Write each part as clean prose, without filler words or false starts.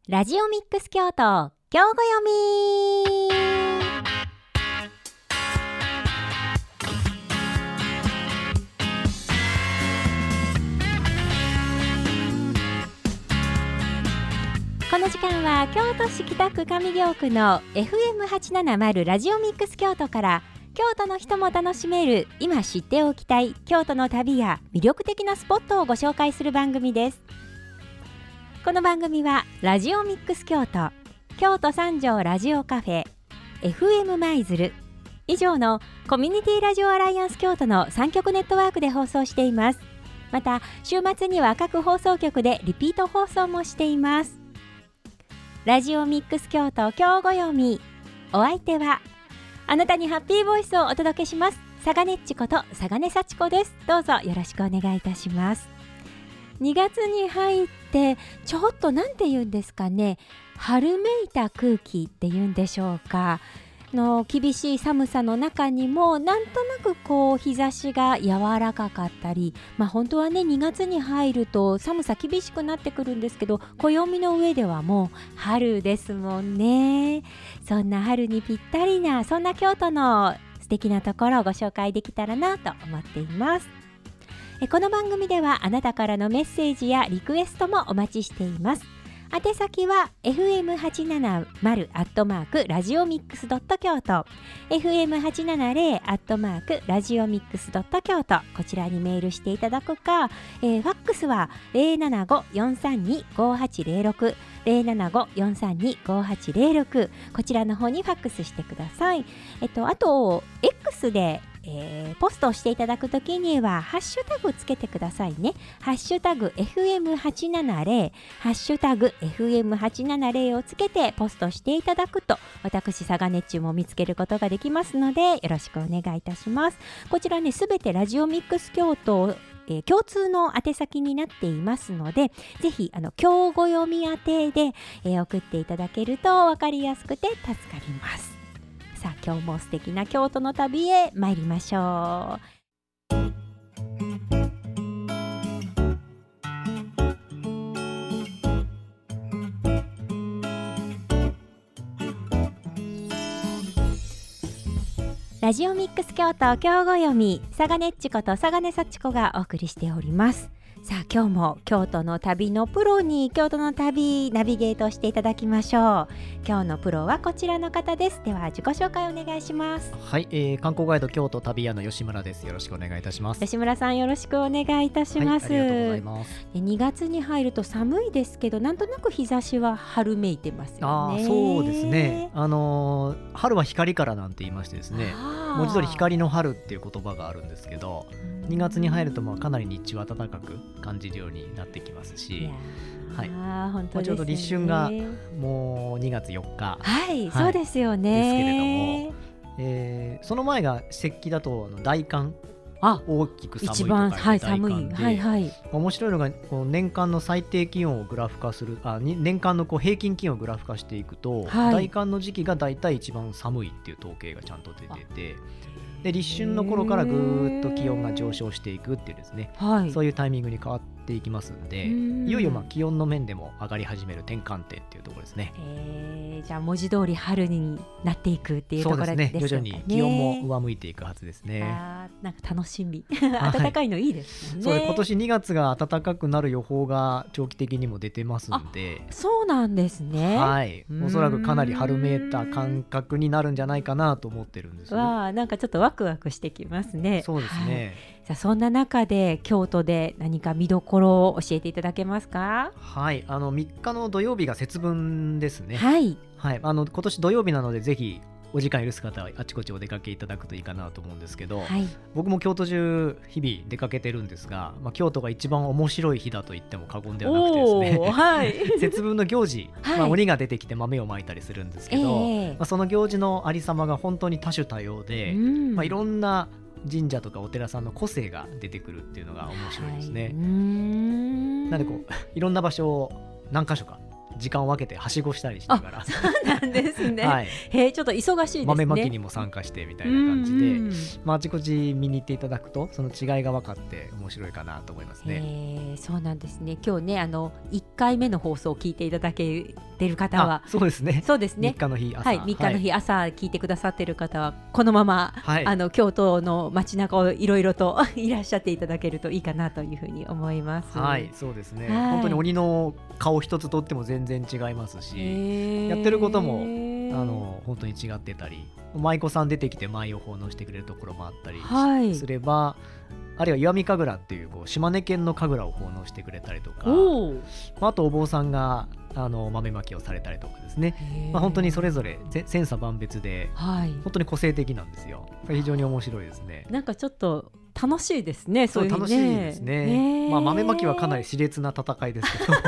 ラジオミックス京都今日ご読み。この時間は京都市北区上京区の FM870 ラジオミックス京都から京都の人も楽しめる今知っておきたい京都の旅や魅力的なスポットをご紹介する番組です。この番組はラジオミックス京都、京都三条ラジオカフェ、FM 舞鶴以上のコミュニティラジオアライアンス京都の3局ネットワークで放送しています。また週末には各放送局でリピート放送もしています。ラジオミックス京都今日ご読み、お相手はあなたにハッピーボイスをお届けしますさがねっちことさがねさちこです。どうぞよろしくお願いいたします。2月に入ってちょっとなんて言うんですかね、春めいた空気っていうんでしょうか、厳しい寒さの中にもなんとなくこう日差しが柔らかかったり、本当はね2月に入ると寒さ厳しくなってくるんですけど、暦の上ではもう春ですもんね。そんな春にぴったりなそんな京都の素敵なところをご紹介できたらなと思っています。この番組ではあなたからのメッセージやリクエストもお待ちしています。宛先は fm870 ラジオミックス京都 fm870 ラジオミックス京都、こちらにメールしていただくか、ファックスは 075-432-5806 075-432-5806 こちらの方にファックスしてください。あと X でポストをしていただくときにはハッシュタグつけてくださいね。ハッシュタグ FM870 ハッシュタグ FM870 をつけてポストしていただくと、私さがねっちも見つけることができますのでよろしくお願いいたします。こちらね、すべてラジオミックス京都共通の宛先になっていますので、ぜひ今日ご読み宛てで、送っていただけると分かりやすくて助かります。さあ今日も素敵な京都の旅へ参りましょう。ラジオミックス京都今日ご読み、さがねっちことさがねさちこがお送りしております。さあ今日も京都の旅のプロに京都の旅ナビゲートしていただきましょう。今日のプロはこちらの方です。では自己紹介お願いします。 はい、観光ガイド京都旅屋の吉村です。よろしくお願いいたします。 吉村さんよろしくお願いいたします。 はい、ありがとうございます。 2月に入ると寒いですけど、なんとなく日差しは春めいてますよね。 そうですね、春は光からなんて言いましてですね、文字通り光の春っていう言葉があるんですけど、2月に入るとかなり日中は暖かく感じるようになってきますし、はい、 本当ですね、 ちょうど立春がもう2月4日、 そうですよね。 ですけれども、その前が節気だと大寒、大きく寒いとか、 一番、寒い、 面白いのがこう年間の最低気温をグラフ化する、年間のこう平均気温をグラフ化していくと、大寒の時期がだいたい一番寒いっていう統計がちゃんと出てて、で立春の頃からぐーっと気温が上昇していくっていうですね、そういうタイミングに変わっていきますんで、いよいよ気温の面でも上がり始める転換点っていうところですね。 じゃあ文字通り春になっていくっていうところですね。 徐々に気温も上向いていくはずですね。 なんか楽しみ暖かいのいいですね。 そう今年2月が暖かくなる予報が長期的にも出てますんで。 そうなんですね。 おそらくかなり春めいた感覚になるんじゃないかなと思ってるんですよ。 なんかちょっとワクワクしてきますね。 そうですね。 さあそんな中で京都で何か見どころを教えていただけますか？ 3日の土曜日が節分ですね。今年土曜日なのでぜひお時間許す方はあちこちお出かけいただくといいかなと思うんですけど、僕も京都中日々出かけてるんですが、京都が一番面白い日だと言っても過言ではなくてですね、節分の行事、鬼が出てきて豆をまいたりするんですけど、その行事のありさまが本当に多種多様で、いろんな神社とかお寺さんの個性が出てくるっていうのが面白いですね。なのでいろんな場所を何箇所か時間を分けてはしごしたりしながらそうなんですね、はい、ちょっと忙しいですね。 豆まきにも参加してみたいな感じで、あちこち見に行っていただくとその違いが分かって面白いかなと思いますね。 そうなんですね。今日ね1回目の放送を聞いていただけてる方はそうですね、 そうですね、 3日の日朝、 はい、3日の日朝聞いてくださってる方はこのまま、はい、京都の街中をいろいろといらっしゃっていただけるといいかなというふうに思います。 はい、そうですね、本当に鬼の顔一つとっても全然違いますし、やってることも本当に違ってたり、舞妓さん出てきて舞を奉納してくれるところもあったりすれば、あるいは石見神楽っていう島根県の神楽を奉納してくれたりとか、あとお坊さんが豆まきをされたりとかですね、本当にそれぞれ千差万別で、本当に個性的なんですよ。非常に面白いですね。 なんかちょっと楽しいですね。そういう楽しいですね。豆まきはかなり熾烈な戦いですけど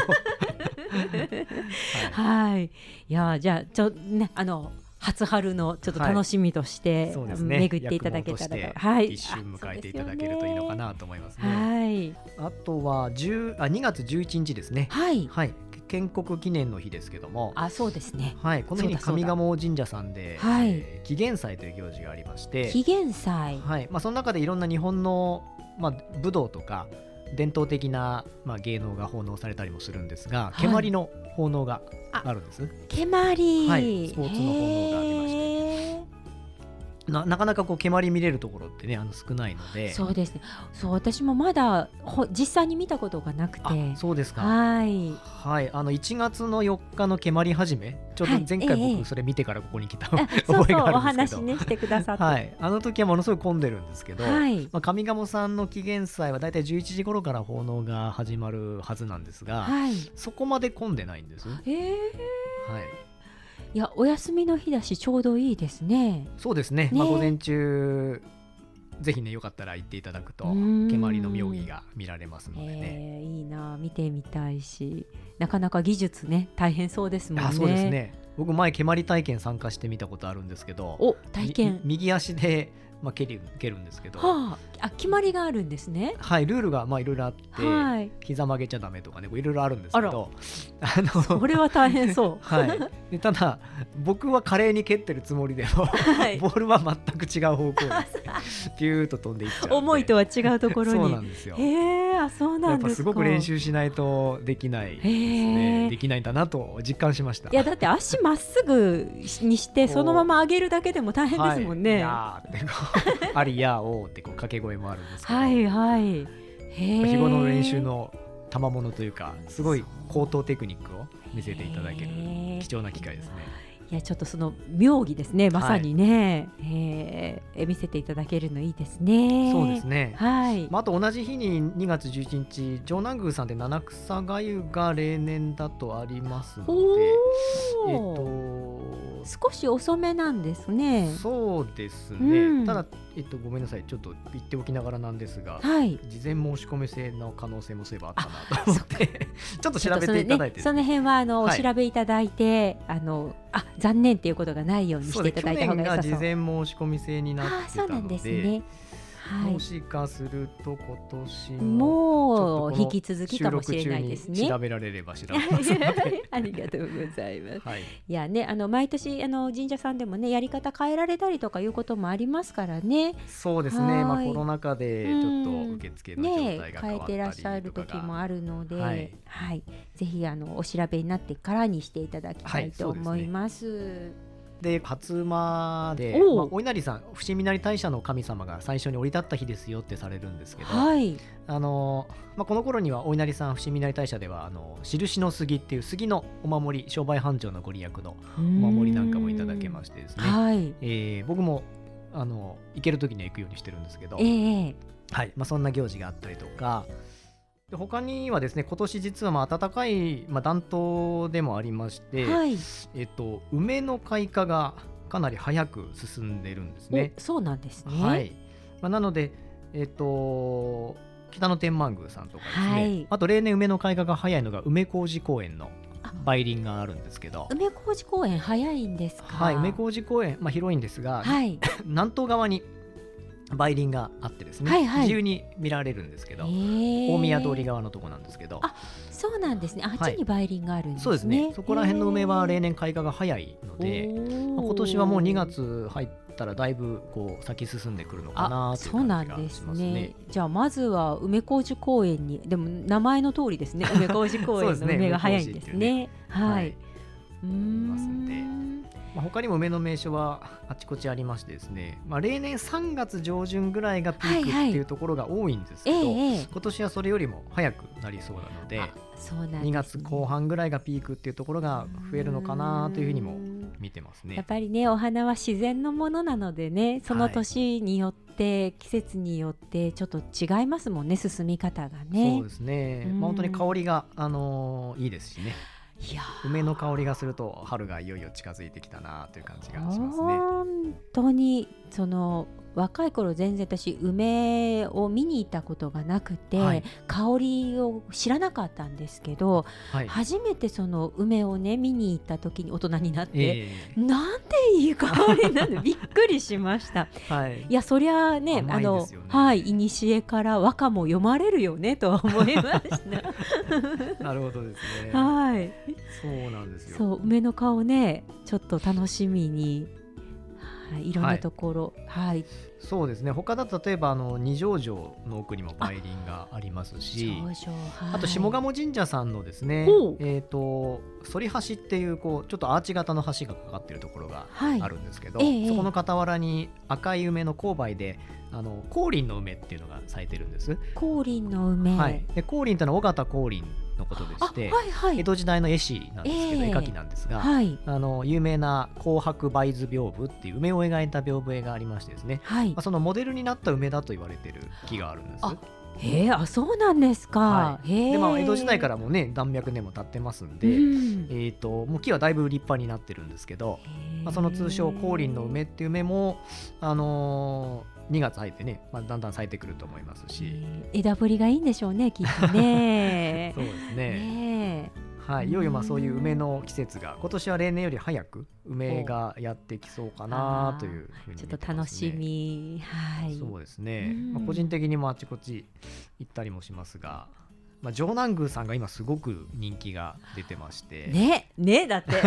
はい、いやじゃあね初春のちょっと楽しみとして、巡っていただけたら、 はい、一瞬迎えていただけるといいのかなと思いますね。あとは2月11日ですね。はい、建国記念の日ですけども、 そうですね、 はい、この日に上賀茂神社さんで紀元祭という行事がありまして、 紀元祭、 はい、その中でいろんな日本の、武道とか伝統的な、芸能が奉納されたりもするんですが、蹴鞠の奉納があるんです。 蹴鞠、 はい、スポーツの奉納がありまして、なかなか蹴鞠見れるところってね少ないので。 そうですね、そう私もまだ実際に見たことがなくて。 そうですか。 はい、 はい、1月の4日の蹴鞠始め、ちょうど前回僕それ見てからここに来た覚えがあるんですけど、 お話ねしてくださって、 はい、あの時はものすごい混んでるんですけど、上賀茂さんの紀元祭はだいたい11時頃から奉納が始まるはずなんですが、そこまで混んでないんです。はい、 いやお休みの日だしちょうどいいですね。 そうですね、午前中ぜひねよかったら行っていただくと蹴鞠の妙技が見られますのでね。 いいな、見てみたいし、なかなか技術ね大変そうですもんね。 そうですね、僕前蹴鞠体験参加してみたことあるんですけど、 体験右足で蹴るんですけど、 決まりがあるんですね。 はい、ルールがいろいろあって、膝曲げちゃダメとかねいろいろあるんですけど、 それは大変そう、 はい、でただ僕は華麗に蹴ってるつもりでも、ボールは全く違う方向にピューッと飛んでいっちゃう。 思いとは違うところに。 そうなんですよ。 そうなんですか。 やっぱすごく練習しないとできないですね。できないんだなと実感しました。 いやだって足まっすぐにしてそのまま上げるだけでも大変ですもんね。 やーってありやーおーって掛け声もあるんですけど、日頃の練習の賜物というか、すごい高等テクニックを見せていただける貴重な機会ですね。 いやちょっとその妙技ですね、まさにね、見せていただけるのいいですね。 そうですね、 はい。 あと同じ日に2月11日城南宮さんで七草がゆが例年だとありますので、 少し遅めなんですね。 そうですね、ただ、ごめんなさい、ちょっと言っておきながらなんですが、事前申し込み制の可能性もそういえばあったなと思ってちょっと調べていただいて、 その辺はお調べいただいて、残念っていうことがないようにしていただいた方が良さそう。 去年が事前申し込み制になってたので、 そうなんですね。 もしかすると今年もう引き続きかもしれないですね。 調べられれば調べますのでありがとうございます。いやね、毎年神社さんでもねやり方変えられたりとかいうこともありますからね。 そうですね、コロナ禍でちょっと受付の状態が変わったりとか、 変えてらっしゃる時もあるので、ぜひお調べになってからにしていただきたいと思います。 で初馬で、お稲荷さん、伏見稲荷大社の神様が最初に降り立った日ですよってされるんですけど、この頃にはお稲荷さん伏見稲荷大社では印の杉っていう杉のお守り、商売繁盛のご利益のお守りなんかもいただけましてですね、僕も行ける時には行くようにしてるんですけど、そんな行事があったりとか、他にはですね、今年実は暖かい、暖冬でもありまして、梅の開花がかなり早く進んでいるんですね。 そうなんですね。 なので、北野天満宮さんとかですね、あと例年梅の開花が早いのが梅小路公園の梅林があるんですけど、 梅小路公園早いんですか。 梅小路公園、広いんですが、南東側に梅林があってですね、自由に見られるんですけど、大宮通り側のとこなんですけど、 そうなんですね。あっちに梅林があるんですね。 そうですね。そこら辺の梅は例年開花が早いので、今年はもう2月入ったらだいぶこう先進んでくるのかなという感じがしますね。そうなんですね。 じゃあまずは梅小路公園に、でも名前の通りですね。梅小路公園の梅が早いんですね。はい。いますんで。他にも梅の名所はあちこちありましてですね、例年3月上旬ぐらいがピークっていうところが多いんですけど、今年はそれよりも早くなりそうなので、2月後半ぐらいがピークっていうところが増えるのかなというふうにも見てますね。 やっぱりね、お花は自然のものなのでね、その年によって、季節によってちょっと違いますもんね、進み方がね。 そうですね。本当に香りが、いいですしね。梅の香りがすると春がいよいよ近づいてきたなという感じがしますね。 本当にその若い頃全然私梅を見に行ったことがなくて、香りを知らなかったんですけど、初めてその梅をね見に行った時に大人になって、なんていい香りなんでびっくりしました。いやそりゃね、いにしえから和歌も読まれるよねとは思いましたなるほどですね。そうなんですよ。 そう梅の顔ねちょっと楽しみに。いろんなところ、 そうですね。他だと例えば二条城の奥にも梅林がありますし、あと下鴨神社さんのですね、反橋っていうこうちょっとアーチ型の橋がかかっているところがあるんですけど、そこの傍らに赤い梅の紅梅で光林の梅っていうのが咲いてるんです。 光林の梅、 で光林というのは尾形光林のことでして、江戸時代の絵師なんですけど、絵描きなんですが、有名な紅白梅図屏風っていう梅を描いた屏風絵がありましてですね、そのモデルになった梅だと言われている木があるんです。 そうなんですか。 で江戸時代からもね何百年も経ってますんで、もう木はだいぶ立派になってるんですけど、その通称光林の梅っていう梅も2月入ってね、だんだん咲いてくると思いますし、 枝ぶりがいいんでしょうねきっとねそうですね。いよいよそういう梅の季節が今年は例年より早く梅がやってきそうかなというふうに、 ちょっと楽しみ。 そうですね。個人的にもあちこち行ったりもしますが、城南宮さんが今すごく人気が出てましてねだって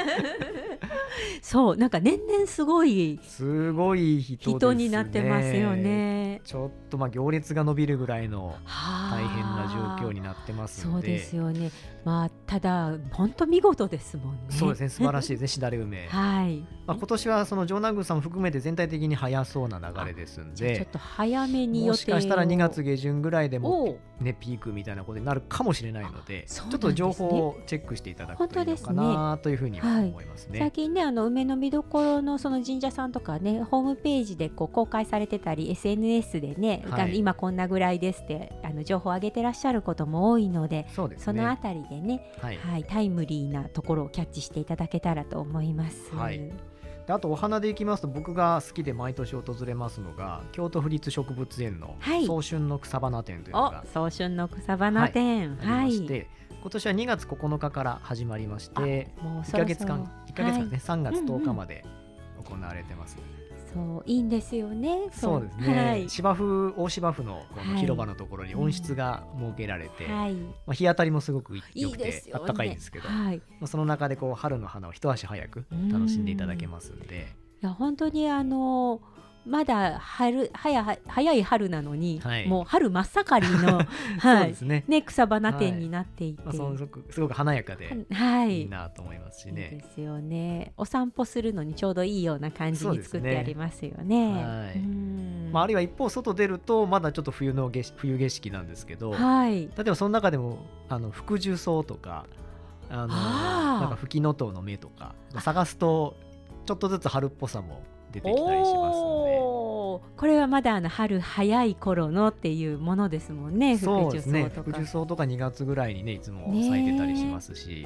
そうなんか年々すごい人になってますよね。 ちょっと行列が伸びるぐらいの大変な状況になってますので。 そうですよね。ただ本当見事ですもんね。 そうですね、素晴らしいですねしだれ梅。今年はその城南宮さんも含めて全体的に早そうな流れですんで、 ちょっと早めに予定を、 もしかしたら2月下旬ぐらいでもねピークみたいなことになるかもしれないので、ちょっと情報をチェックしていただくといいのかなというふうに思いますね。 最近ね梅の見どころのその神社さんとかねホームページでこう公開されてたり SNS でね、今こんなぐらいですって情報を上げてらっしゃることも多いので、そのあたりでね、タイムリーなところをキャッチしていただけたらと思います。 であとお花でいきますと、僕が好きで毎年訪れますのが京都府立植物園の早春の草花展というのが、 早春の草花展、 ありまして、今年は2月9日から始まりまして、1ヶ月間ですね、3月10日まで行われてます。 いいんですよね。 そうですね。大芝生のこの広場のところに温室が設けられて、日当たりもすごく良くてあったかいんですけど、その中でこう春の花を一足早く楽しんでいただけますんで、 いや本当にまだ早い春なのに、もう春真っ盛りの草花展になっていて、 すごく華やかでいいなと思いますしね。 いいですよね。お散歩するのにちょうどいいような感じに作ってありますよね。 あるいは一方外出るとまだちょっと冬景色なんですけど、例えばその中でも福寿草とかなんかフキノトウの芽とか探すとちょっとずつ春っぽさも出てきたりしますので、 これはまだ春早い頃のっていうものですもんね。 そうですね。福寿草とか2月ぐらいにねいつも咲いてたりしますし、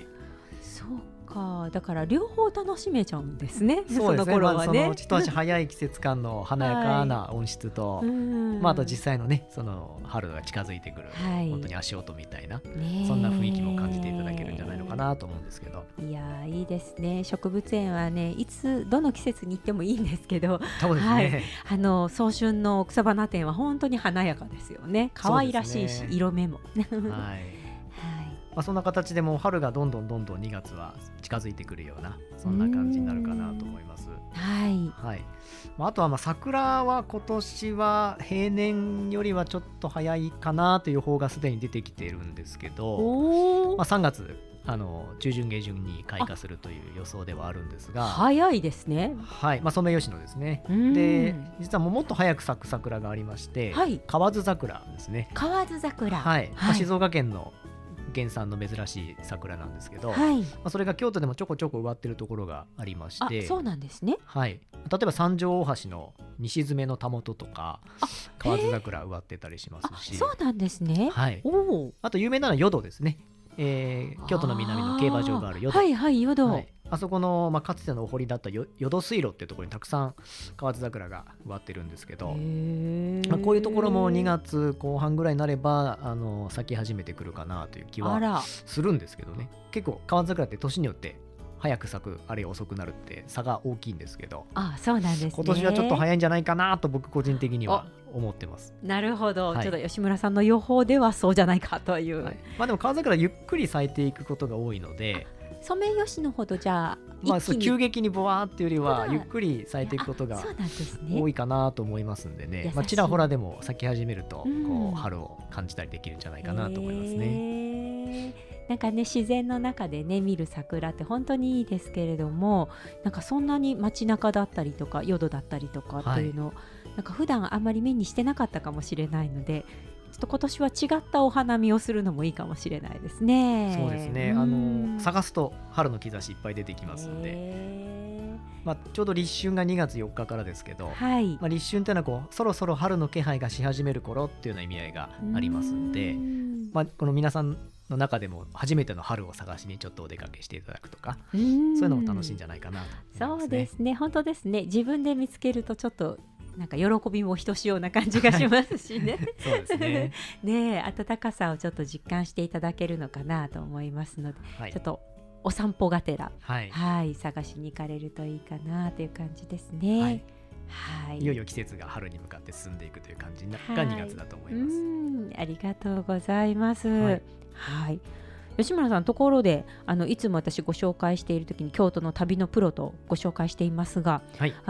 そうか、だから両方楽しめちゃうんですね。 そうですね、 その頃はね、 その一足早い季節感の華やかな音質と、あと実際のねその春が近づいてくる、本当に足音みたいな、そんな雰囲気も感じていただけるんじゃないのかなと思うんですけど。 いやいいですね。植物園はね、いつどの季節に行ってもいいんですけど、 そうですね、 早春の草花展は本当に華やかですよね。可愛らしいし、色目もそんな形でも春がどんどん2月は近づいてくるような、そんな感じになるかなと思います。あとは桜は今年は平年よりはちょっと早いかなという方がすでに出てきているんですけど、3月中旬下旬に開花するという予想ではあるんですが、 早いですね。 ソメイヨシノですね。で実はもっと早く咲く桜がありまして、河津桜ですね。 河津桜、 静岡県の原産の珍しい桜なんですけど、それが京都でもちょこちょこ植わってるところがありまして。 そうなんですね。 例えば三条大橋の西詰のたもととか河津桜植わってたりしますし。 そうなんですね。 あと有名なのは淀ですね。京都の南の競馬場がある淀。淀。あそこの、かつてのお堀だった淀水路っていうところにたくさん河津桜が植わってるんですけど、こういうところも2月後半ぐらいになれば咲き始めてくるかなという気はするんですけどね。結構河津桜って年によって早く咲くあるいは遅くなるって差が大きいんですけど、 そうなんですね。 今年はちょっと早いんじゃないかなと僕個人的には思ってます。 なるほど、ちょっと吉村さんの予報ではそうじゃないかという、 でも河津桜ゆっくり咲いていくことが多いので、 ソメイヨシノほどじゃあ急激にボワーっていうよりはゆっくり咲いていくことが多いかなと思いますんでね、ちらほらでも咲き始めるとこう春を感じたりできるんじゃないかなと思いますね。 なんかね、自然の中でね見る桜って本当にいいですけれども、なんかそんなに街中だったりとか淀だったりとかっていうのを、なんか普段あんまり目にしてなかったかもしれないので、ちょっと今年は違ったお花見をするのもいいかもしれないですね。 そうですね、探すと春の兆しいっぱい出てきますので、ちょうど立春が2月4日からですけど、立春っていうのはそろそろ春の気配がし始める頃っていうような意味合いがありますので、この皆さんの中でも初めての春を探しにちょっとお出かけしていただくとか、そういうのも楽しいんじゃないかなと思いますね。 そうですね、本当ですね。自分で見つけるとちょっとなんか喜びもひとしおな感じがしますしね。 そうですね。 暖かさをちょっと実感していただけるのかなと思いますので、ちょっとお散歩がてら、探しに行かれるといいかなという感じですね。 いよいよ季節が春に向かって進んでいくという感じが2月だと思います。 ありがとうございます。吉村さん、ところでいつも私ご紹介している時に京都の旅のプロとご紹介していますが、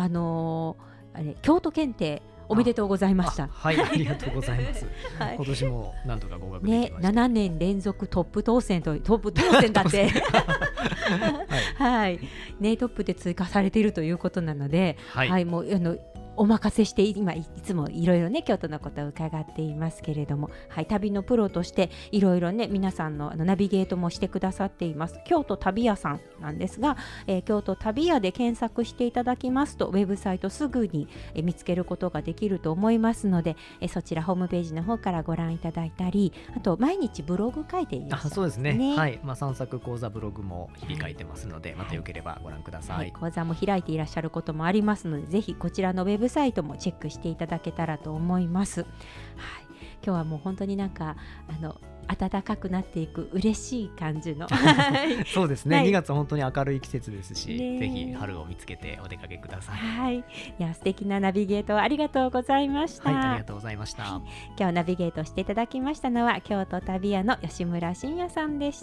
京都検定おめでとうございました。 ありがとうございます。今年もなんとか合格できました。 7年連続トップ当選だってトップで追加されているということなので、もうお任せして今いつもいろいろね京都のことを伺っていますけれども、旅のプロとしていろいろね皆さんのナビゲートもしてくださっています京都旅屋さんなんですが、京都旅屋で検索していただきますとウェブサイトすぐに見つけることができると思いますので、そちらホームページの方からご覧いただいたり、あと毎日ブログ書いていらっしゃるんですね。 そうですね、散策講座ブログも日々書いてますので、またよければご覧ください。 講座も開いていらっしゃることもありますので、ぜひこちらのウェブサイトもチェックしていただけたらと思います。今日はもう本当になんか暖かくなっていく嬉しい感じのそうですね、2月は本当に明るい季節ですし、ぜひ春を見つけてお出かけください。 いや素敵なナビゲートありがとうございました。 ありがとうございました。 今日ナビゲートしていただきましたのは京都旅屋の吉村真也さんでした。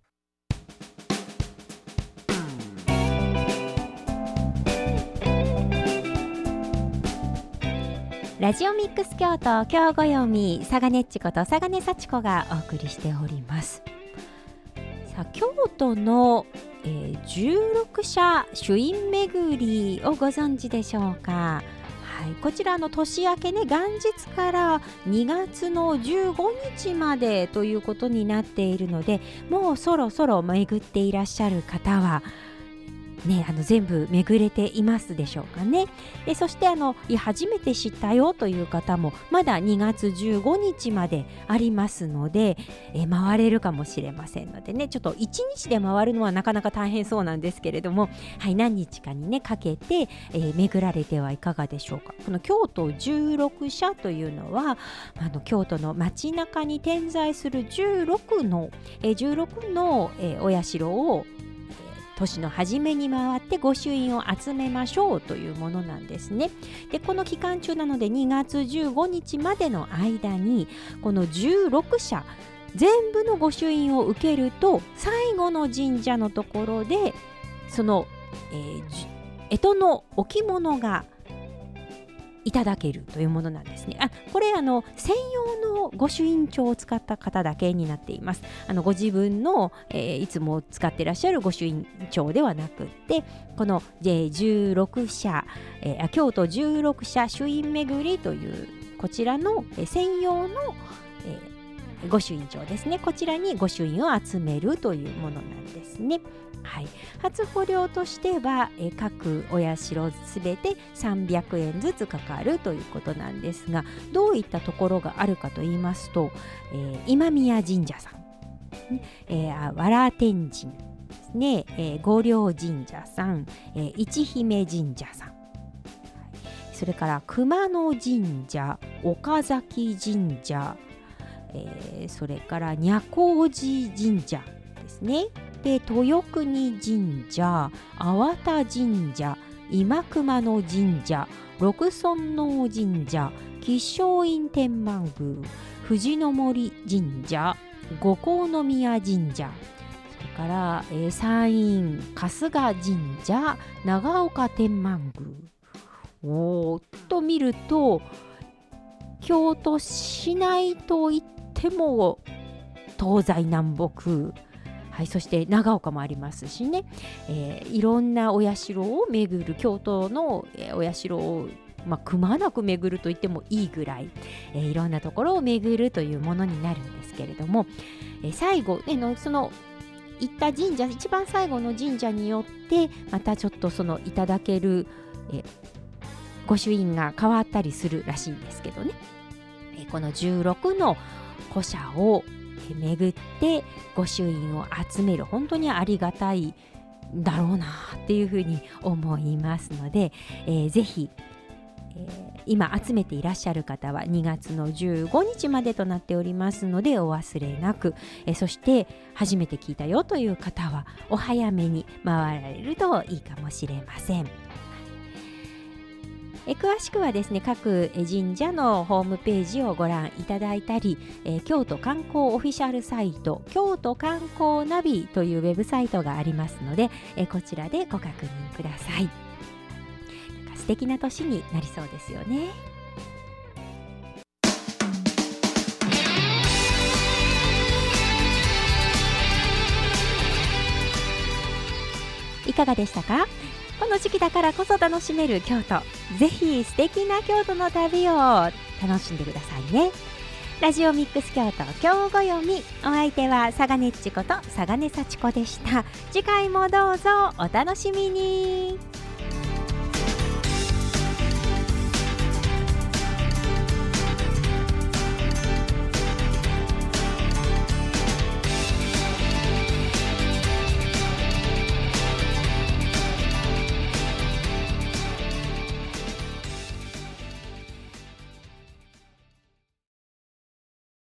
ラジオミックス京都、今日ご読み佐賀ねっちこと佐賀根幸子がお送りしております。さあ京都の、16社朱印巡りをご存知でしょうか。こちらの年明けね元日から2月の15日までということになっているので、もうそろそろ巡っていらっしゃる方はね、全部巡れていますでしょうかね。でそして初めて知ったよという方もまだ2月15日までありますので、回れるかもしれませんのでね、ちょっと1日で回るのはなかなか大変そうなんですけれども、はい、何日かにねかけて、巡られてはいかがでしょうか。この京都16社というのは京都の街中に点在する16の、お社を年の初めに回って御朱印を集めましょうというものなんですね。でこの期間中なので2月15日までの間にこの16社全部の御朱印を受けると、最後の神社のところでその、干支の置物がいただけるというものなんですね。これ専用の御朱印帳を使った方だけになっています。ご自分の、いつも使っていらっしゃる御朱印帳ではなくて、この、16社、京都16社朱印巡りというこちらの、専用の、御朱印帳ですね。こちらに御朱印を集めるというものなんですね。はい、初穂料としては、各お社すべて300円ずつかかるということなんですが、どういったところがあるかと言いますと、今宮神社さん、わら天神ですね、御陵神社さん、市姫神社さん、それから熊野神社、岡崎神社、それから若光寺神社ですね。で豊国神社、粟田神社、今熊野神社、六尊王神社、吉祥院天満宮、藤の森神社、五光宮神社、それから、山陰春日神社、長岡天満宮と見ると、京都市内といっても東西南北、はい、そして長岡もありますしね、いろんなお社を巡る、京都の、お社を、くまなく巡ると言ってもいいぐらい、いろんなところを巡るというものになるんですけれども、最後、その行った神社、一番最後の神社によってまたちょっとそのいただける、御朱印が変わったりするらしいんですけどね、この16の古社を巡って御朱印を集める、本当にありがたいだろうなっていうふうに思いますので、ぜひ、今集めていらっしゃる方は2月の15日までとなっておりますのでお忘れなく、そして初めて聞いたよという方はお早めに回られるといいかもしれません。詳しくはですね、各神社のホームページをご覧いただいたり、京都観光オフィシャルサイト、京都観光ナビというウェブサイトがありますので、こちらでご確認ください。なんか素敵な年になりそうですよね。いかがでしたか？この時期だからこそ楽しめる京都、ぜひ素敵な京都の旅を楽しんでくださいね。ラジオミックス京都、今日ご読み、お相手は佐賀ねっちこと佐賀根幸子でした。次回もどうぞお楽しみに。